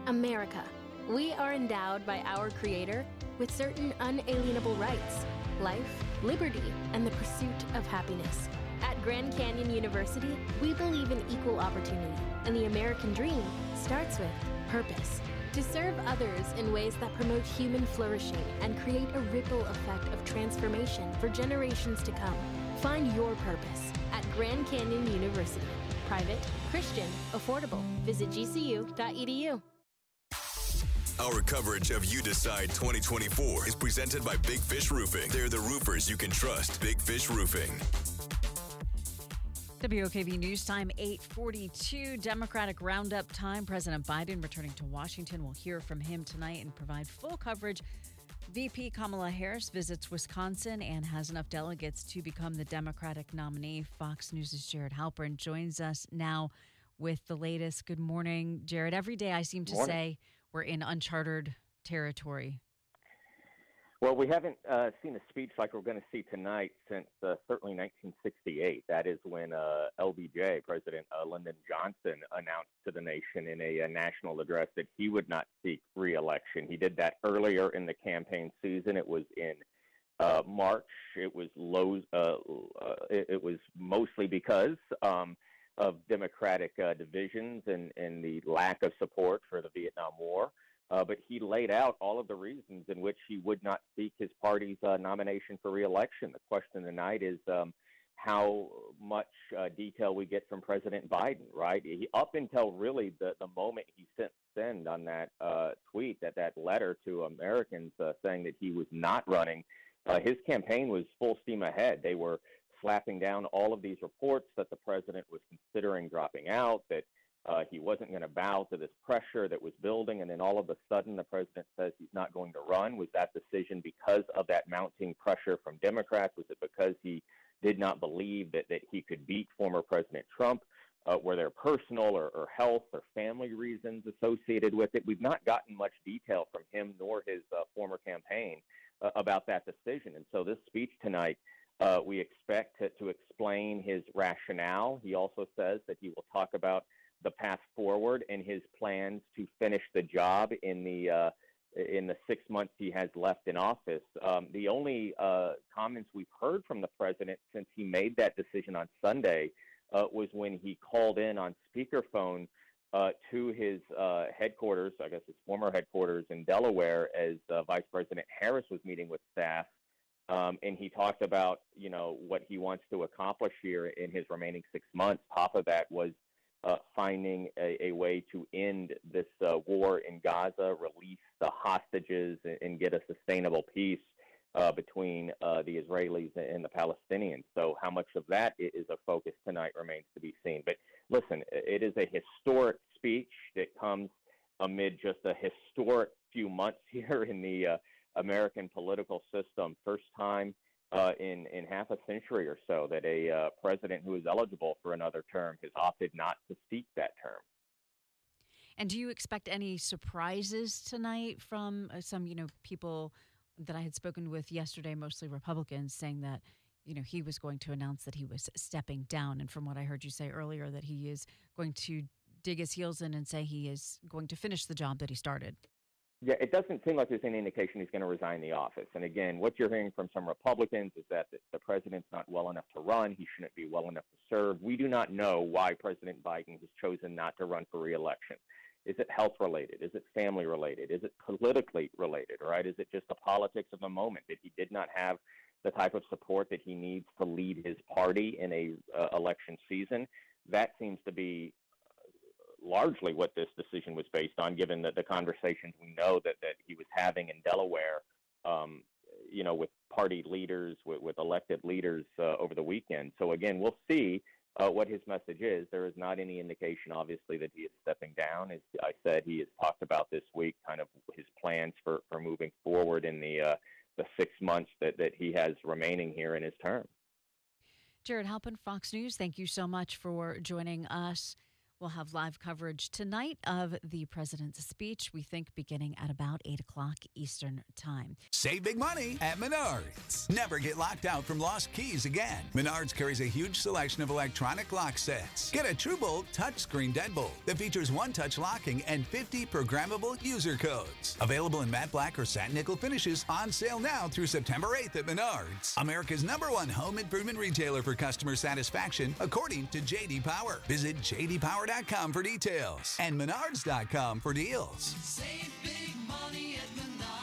America. We are endowed by our Creator with certain unalienable rights: life, liberty, and the pursuit of happiness. At Grand Canyon University, we believe in equal opportunity, and the American dream starts with purpose. To serve others in ways that promote human flourishing and create a ripple effect of transformation for generations to come. Find your purpose at Grand Canyon University. Private, Christian, affordable. Visit gcu.edu. Our coverage of You Decide 2024 is presented by Big Fish Roofing. They're the roofers you can trust. Big Fish Roofing. WOKV News Time, 8:42, Democratic Roundup time. President Biden returning to Washington. We'll hear from him tonight and provide full coverage. VP Kamala Harris visits Wisconsin and has enough delegates to become the Democratic nominee. Fox News' Jared Halpern joins us now with the latest. Good morning, Jared. Every day I seem to say we're in uncharted territory. Well, we haven't seen a speech like we're going to see tonight since certainly 1968. That is when LBJ, President Lyndon Johnson, announced to the nation in a national address that he would not seek re-election. He did that earlier in the campaign season. It was in March. It was it was mostly because of Democratic divisions and the lack of support for the Vietnam War. But he laid out all of the reasons in which he would not seek his party's nomination for re-election. The question tonight is how much detail we get from President Biden, right? Up until really the moment he sent on that tweet, that letter to Americans saying that he was not running, his campaign was full steam ahead. They were slapping down all of these reports that the president was considering dropping out, that he wasn't going to bow to this pressure that was building, and then all of a sudden the president says he's not going to run. Was that decision because of that mounting pressure from Democrats? Was it because he did not believe that he could beat former President Trump? Were there personal or health or family reasons associated with it? We've not gotten much detail from him nor his former campaign about that decision. And so this speech tonight, we expect to explain his rationale. He also says that he will talk about the path forward and his plans to finish the job in the 6 months he has left in office. The only comments we've heard from the president since he made that decision on Sunday was when he called in on speakerphone to his headquarters, I guess his former headquarters in Delaware, as Vice President Harris was meeting with staff. And he talked about, what he wants to accomplish here in his remaining 6 months. Top of that was finding a way to end this war in Gaza, release the hostages, and get a sustainable peace between the Israelis and the Palestinians. So how much of that is a focus tonight remains to be seen. But listen, it is a historic speech that comes amid just a historic few months here in the American political system. First time in half a century or so that a president who is eligible for another term has opted not to seek that term. And do you expect any surprises tonight from some, people that I had spoken with yesterday, mostly Republicans, saying that, he was going to announce that he was stepping down. And from what I heard you say earlier, that he is going to dig his heels in and say he is going to finish the job that he started. Yeah, it doesn't seem like there's any indication he's going to resign the office. And again, what you're hearing from some Republicans is that the president's not well enough to run. He shouldn't be well enough to serve. We do not know why President Biden has chosen not to run for re-election. Is it health-related? Is it family-related? Is it politically related, right? Is it just the politics of the moment that he did not have the type of support that he needs to lead his party in a election season? That seems to be largely what this decision was based on, given the conversations we know that he was having in Delaware, with party leaders, with elected leaders over the weekend. So, again, we'll see what his message is. There is not any indication, obviously, that he is stepping down. As I said, he has talked about this week kind of his plans for moving forward in the 6 months that he has remaining here in his term. Jared Halpern, Fox News, thank you so much for joining us. We'll have live coverage tonight of the president's speech, we think beginning at about 8 o'clock Eastern time. Save big money at Menards. Never get locked out from lost keys again. Menards carries a huge selection of electronic lock sets. Get a TrueBolt touchscreen deadbolt that features one-touch locking and 50 programmable user codes. Available in matte black or satin nickel finishes, on sale now through September 8th at Menards. America's #1 home improvement retailer for customer satisfaction, according to J.D. Power. Visit jdpower.com for details and menards.com for deals. Save big money at Menards.